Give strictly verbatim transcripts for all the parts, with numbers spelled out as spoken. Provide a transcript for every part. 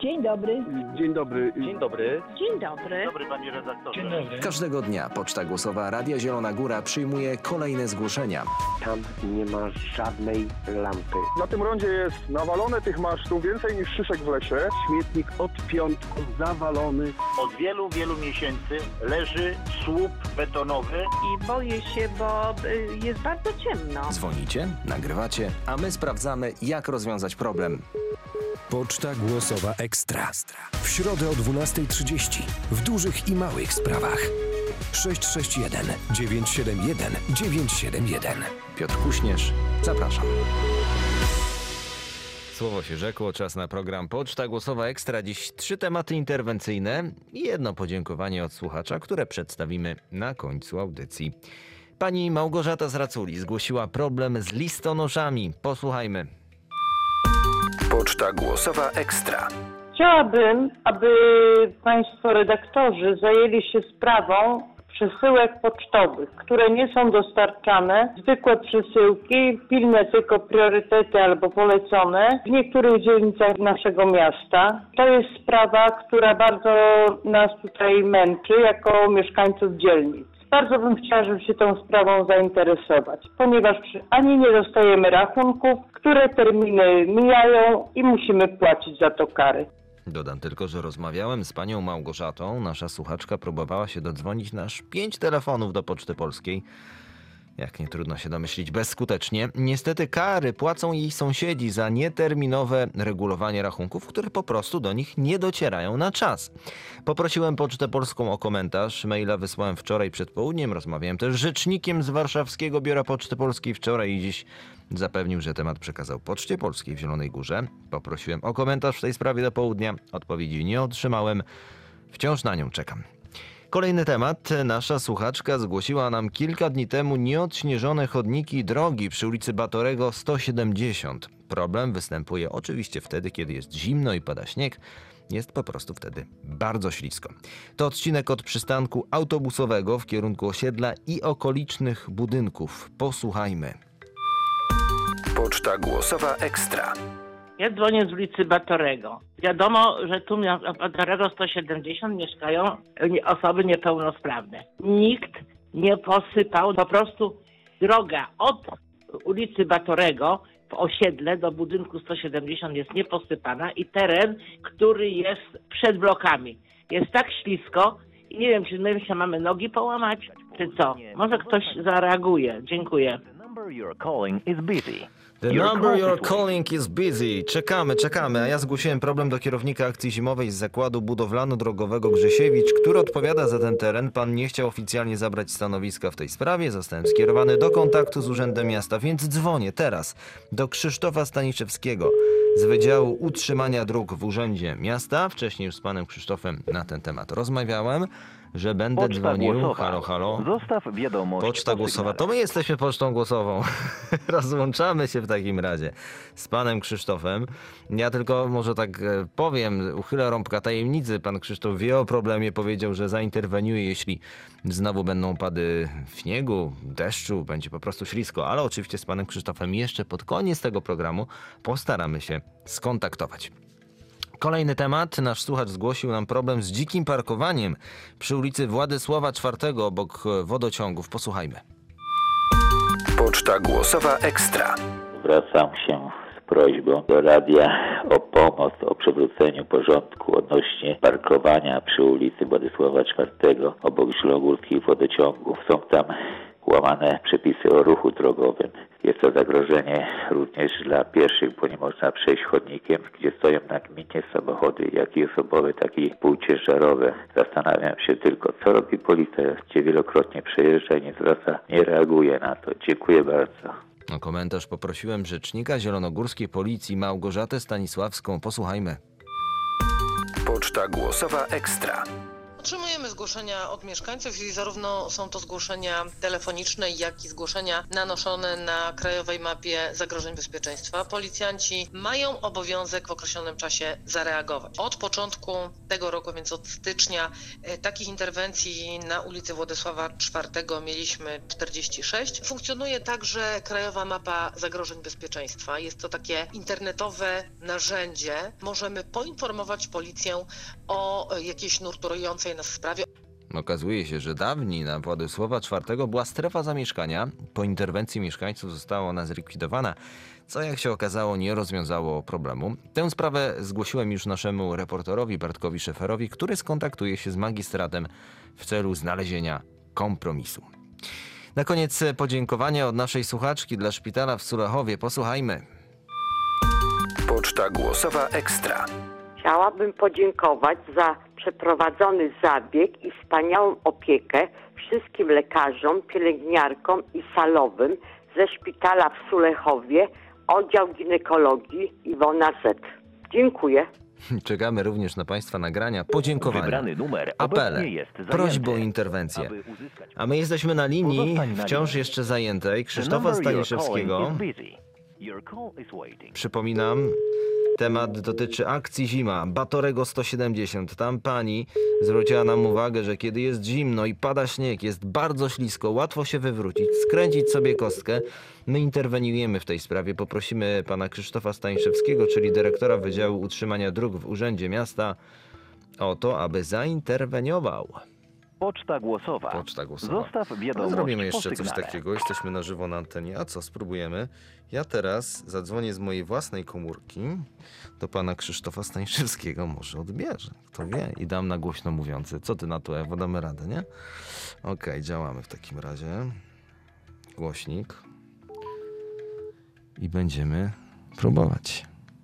Dzień dobry. Dzień dobry. Dzień dobry. Dzień dobry. Dzień dobry, panie redaktorze. Dzień dobry. Każdego dnia Poczta Głosowa Radia Zielona Góra przyjmuje kolejne zgłoszenia. Tam nie ma żadnej lampy. Na tym rondzie jest nawalone tych masztów więcej niż szyszek w lesie. Śmietnik od piątku zawalony. Od wielu, wielu miesięcy leży słup betonowy. I boję się, bo y, jest bardzo ciemno. Dzwonicie, nagrywacie, a my sprawdzamy, jak rozwiązać problem. Poczta Głosowa Ekstra. W środę o dwunasta trzydzieści. W dużych i małych sprawach. sześć sześć jeden dziewięć siedem jeden dziewięć siedem jeden. Piotr Kuśnierz, zapraszam. Słowo się rzekło, czas na program Poczta Głosowa Ekstra. Dziś trzy tematy interwencyjne i jedno podziękowanie od słuchacza, które przedstawimy na końcu audycji. Pani Małgorzata z Raculi zgłosiła problem z listonoszami. Posłuchajmy. Poczta Głosowa Ekstra. Chciałabym, aby Państwo redaktorzy zajęli się sprawą przesyłek pocztowych, które nie są dostarczane, zwykłe przesyłki, pilne tylko priorytety albo polecone w niektórych dzielnicach naszego miasta. To jest sprawa, która bardzo nas tutaj męczy jako mieszkańców dzielnic. Bardzo bym chciała, żeby się tą sprawą zainteresować, ponieważ ani nie dostajemy rachunków, które terminy mijają i musimy płacić za to kary. Dodam tylko, że rozmawiałem z panią Małgorzatą. Nasza słuchaczka próbowała się dodzwonić na aż pięć telefonów do Poczty Polskiej. Jak nie trudno się domyślić, bezskutecznie. Niestety kary płacą jej sąsiedzi za nieterminowe regulowanie rachunków, które po prostu do nich nie docierają na czas. Poprosiłem Pocztę Polską o komentarz. Maila wysłałem wczoraj przed południem. Rozmawiałem też z rzecznikiem z warszawskiego biura Poczty Polskiej wczoraj i dziś zapewnił, że temat przekazał Poczcie Polskiej w Zielonej Górze. Poprosiłem o komentarz w tej sprawie do południa. Odpowiedzi nie otrzymałem. Wciąż na nią czekam. Kolejny temat. Nasza słuchaczka zgłosiła nam kilka dni temu nieodśnieżone chodniki i drogi przy ulicy Batorego sto siedemdziesiąt. Problem występuje oczywiście wtedy, kiedy jest zimno i pada śnieg. Jest po prostu wtedy bardzo ślisko. To odcinek od przystanku autobusowego w kierunku osiedla i okolicznych budynków. Posłuchajmy. Poczta Głosowa Ekstra. Ja dzwonię z ulicy Batorego. Wiadomo, że tu na Batorego sto siedemdziesiąt mieszkają osoby niepełnosprawne. Nikt nie posypał, po prostu droga od ulicy Batorego w osiedle do budynku sto siedemdziesiąt jest nieposypana i teren, który jest przed blokami. Jest tak ślisko i nie wiem, czy my się mamy nogi połamać, czy co. Może ktoś zareaguje. Dziękuję. The number you're calling is busy. Czekamy, czekamy. A ja zgłosiłem problem do kierownika akcji zimowej z zakładu budowlano-drogowego Grzesiewicz, który odpowiada za ten teren. Pan nie chciał oficjalnie zabrać stanowiska w tej sprawie. Zostałem skierowany do kontaktu z Urzędem Miasta, więc dzwonię teraz do Krzysztofa Staniszewskiego z Wydziału Utrzymania Dróg w Urzędzie Miasta. Wcześniej już z panem Krzysztofem na ten temat rozmawiałem, że będę Poczta dzwonił. głosowa. Halo, halo. Zostaw wiadomość. Poczta głosowa. To my jesteśmy pocztą głosową. Rozłączamy się w takim razie z panem Krzysztofem. Ja tylko może tak powiem, uchylę rąbka tajemnicy. Pan Krzysztof wie o problemie, powiedział, że zainterweniuje, jeśli znowu będą opady śniegu, deszczu, będzie po prostu ślisko. Ale oczywiście z panem Krzysztofem jeszcze pod koniec tego programu postaramy się skontaktować. Kolejny temat. Nasz słuchacz zgłosił nam problem z dzikim parkowaniem przy ulicy Władysława czwartego obok wodociągów. Posłuchajmy. Poczta Głosowa Ekstra. Zwracam się z prośbą do radia o pomoc, o przywróceniu porządku odnośnie parkowania przy ulicy Władysława czwartego obok zielonogórskich wodociągów. Są tam łamane przepisy o ruchu drogowym. Jest to zagrożenie również dla pieszych, bo nie można przejść chodnikiem, gdzie stoją nagminnie samochody, jak i osobowe, tak i półciężarowe. Zastanawiam się tylko, co robi policja, gdzie wielokrotnie przejeżdża i nie zwraca, nie reaguje na to. Dziękuję bardzo. O komentarz poprosiłem rzecznika zielonogórskiej policji Małgorzatę Stanisławską. Posłuchajmy. Poczta Głosowa Ekstra. Otrzymujemy zgłoszenia od mieszkańców i zarówno są to zgłoszenia telefoniczne, jak i zgłoszenia nanoszone na Krajowej Mapie Zagrożeń Bezpieczeństwa. Policjanci mają obowiązek w określonym czasie zareagować. Od początku tego roku, więc od stycznia, takich interwencji na ulicy Władysława czwartego mieliśmy czterdzieści sześć. Funkcjonuje także Krajowa Mapa Zagrożeń Bezpieczeństwa. Jest to takie internetowe narzędzie. Możemy poinformować policję o jakiejś nurtującej nas sprawie. Okazuje się, że dawniej na Władysława czwartego była strefa zamieszkania. Po interwencji mieszkańców została ona zlikwidowana, co jak się okazało nie rozwiązało problemu. Tę sprawę zgłosiłem już naszemu reporterowi Bartkowi Szeferowi, który skontaktuje się z magistratem w celu znalezienia kompromisu. Na koniec podziękowania od naszej słuchaczki dla szpitala w Sulechowie. Posłuchajmy. Poczta głosowa ekstra. Chciałabym podziękować za przeprowadzony zabieg i wspaniałą opiekę wszystkim lekarzom, pielęgniarkom i salowym ze szpitala w Sulechowie, oddział ginekologii Iwona Z. Dziękuję. Czekamy również na Państwa nagrania, podziękowania, Wybrany numer apele, jest prośby o interwencję. A my jesteśmy na linii, wciąż jeszcze zajętej, Krzysztofa Staniszewskiego. Przypominam, temat dotyczy akcji Zima, Batorego sto siedemdziesiąt. Tam pani zwróciła nam uwagę, że kiedy jest zimno i pada śnieg, jest bardzo ślisko, łatwo się wywrócić, skręcić sobie kostkę. My interweniujemy w tej sprawie. Poprosimy pana Krzysztofa Staniszewskiego, czyli dyrektora Wydziału Utrzymania Dróg w Urzędzie Miasta, o to, aby zainterweniował. Poczta głosowa. Poczta głosowa. Zostaw wiadomość. Zrobimy jeszcze po coś sygnale. takiego. Jesteśmy na żywo na antenie. A co, spróbujemy? Ja teraz zadzwonię z mojej własnej komórki do pana Krzysztofa Staniszewskiego. Może odbierze, kto wie. I dam na głośno mówiący. Co ty na to, Ewo? Damy radę, nie? Okej, okay, działamy w takim razie. Głośnik. I będziemy próbować.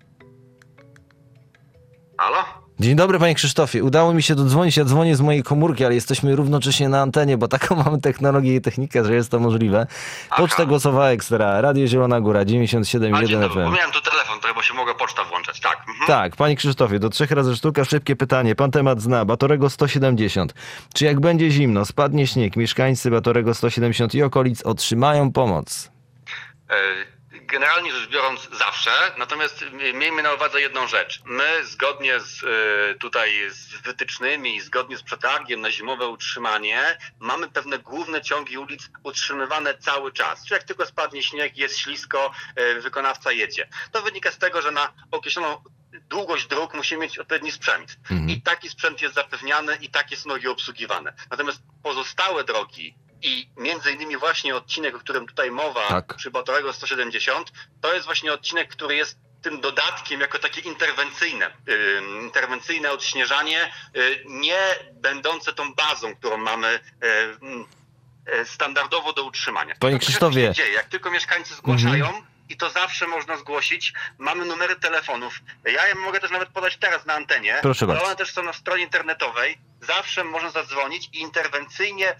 Halo? Dzień dobry, panie Krzysztofie. Udało mi się dodzwonić. Ja dzwonię z mojej komórki, ale jesteśmy równocześnie na antenie, bo taką mamy technologię i technikę, że jest to możliwe. Poczta głosowa ekstra, Radio Zielona Góra, dziewięćdziesiąt siedem i jeden F M. Bo miałem tu telefon, bo się mogę poczta włączać, tak. Mhm. Tak, panie Krzysztofie, do trzech razy sztuka, szybkie pytanie. Pan temat zna, Batorego sto siedemdziesiąt. Czy jak będzie zimno, spadnie śnieg, mieszkańcy Batorego sto siedemdziesiąt i okolic otrzymają pomoc? E Generalnie rzecz biorąc zawsze, natomiast miejmy na uwadze jedną rzecz. My zgodnie z tutaj z wytycznymi i zgodnie z przetargiem na zimowe utrzymanie mamy pewne główne ciągi ulic utrzymywane cały czas. Czyli jak tylko spadnie śnieg, jest ślisko, wykonawca jedzie. To wynika z tego, że na określoną długość dróg musimy mieć odpowiedni sprzęt. Mhm. I taki sprzęt jest zapewniany i takie są drogi obsługiwane. Natomiast pozostałe drogi i między innymi właśnie odcinek, o którym tutaj mowa, tak, przy Batorego sto siedemdziesiąt, to jest właśnie odcinek, który jest tym dodatkiem jako takie interwencyjne, yy, interwencyjne odśnieżanie, yy, nie będące tą bazą, którą mamy yy, yy, standardowo do utrzymania. Panie Krzysztofie, się dzieje. Jak tylko mieszkańcy zgłaszają, mhm, i to zawsze można zgłosić, mamy numery telefonów. Ja je mogę też nawet podać teraz na antenie, proszę ale bardzo, one też są na stronie internetowej. Zawsze można zadzwonić i interwencyjnie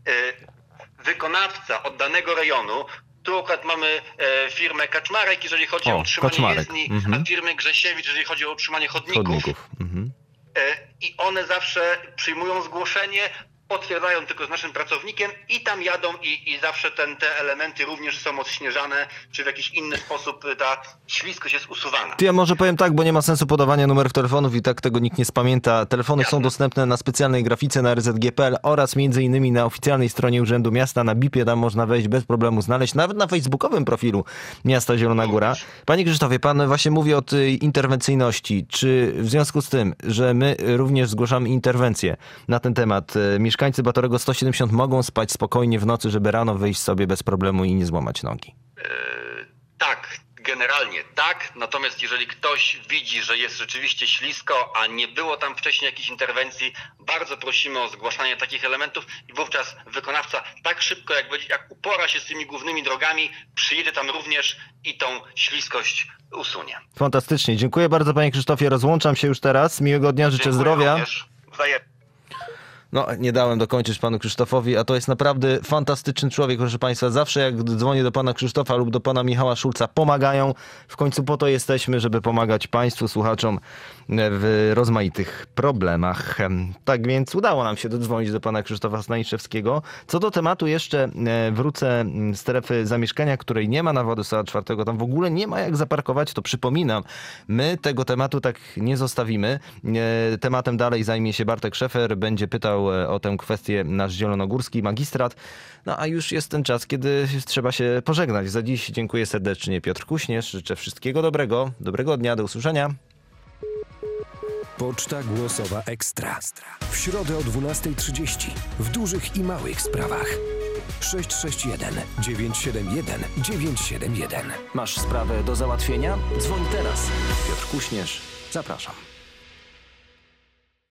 wykonawca od danego rejonu, tu akurat mamy e, firmę Kaczmarek, jeżeli chodzi o, o utrzymanie Kaczmarek. jezdni, mhm, a firmę Grzesiewicz, jeżeli chodzi o utrzymanie chodników. chodników. Mhm. E, I one zawsze przyjmują zgłoszenie, potwierdzają tylko z naszym pracownikiem i tam jadą i, i zawsze ten, te elementy również są odśnieżane, czy w jakiś inny sposób ta śliskość jest usuwana. To ja może powiem tak, bo nie ma sensu podawania numerów telefonów i tak tego nikt nie spamięta. Telefony Jasne. są dostępne na specjalnej grafice na R Z G kropka P L oraz między innymi na oficjalnej stronie Urzędu Miasta, na bipie, tam można wejść bez problemu, znaleźć, nawet na facebookowym profilu Miasta Zielona Góra. Panie Krzysztofie, pan właśnie mówi o tej interwencyjności. Czy w związku z tym, że my również zgłaszamy interwencję na ten temat, mieszkańcy Batorego sto siedemdziesiąt mogą spać spokojnie w nocy, żeby rano wyjść sobie bez problemu i nie złamać nogi? Yy, tak, generalnie tak. Natomiast jeżeli ktoś widzi, że jest rzeczywiście ślisko, a nie było tam wcześniej jakiejś interwencji, bardzo prosimy o zgłaszanie takich elementów i wówczas wykonawca tak szybko, jak, będzie, jak upora się z tymi głównymi drogami, przyjedzie tam również i tą śliskość usunie. Fantastycznie. Dziękuję bardzo, panie Krzysztofie. Rozłączam się już teraz. Miłego dnia, życzę Dziękuję zdrowia. Również. Wzajem. No, nie dałem dokończyć panu Krzysztofowi, a to jest naprawdę fantastyczny człowiek, proszę państwa. Zawsze jak dzwonię do pana Krzysztofa lub do pana Michała Szulca, pomagają. W końcu po to jesteśmy, żeby pomagać państwu, słuchaczom w rozmaitych problemach. Tak więc udało nam się dodzwonić do pana Krzysztofa Staniszewskiego. Co do tematu jeszcze wrócę strefy zamieszkania, której nie ma na Władysława czwartego. Tam w ogóle nie ma jak zaparkować, to przypominam. My tego tematu tak nie zostawimy. Tematem dalej zajmie się Bartek Szefer, będzie pytał o tę kwestię nasz zielonogórski magistrat. No a już jest ten czas, kiedy trzeba się pożegnać. Za dziś dziękuję serdecznie. Piotr Kuśnierz. Życzę wszystkiego dobrego. Dobrego dnia. Do usłyszenia. Poczta głosowa Ekstra. W środę o dwunastej trzydzieści. W dużych i małych sprawach. sześć sześć jeden dziewięć siedem jeden dziewięć siedem jeden. Masz sprawę do załatwienia? Dzwoń teraz. Piotr Kuśnierz. Zapraszam.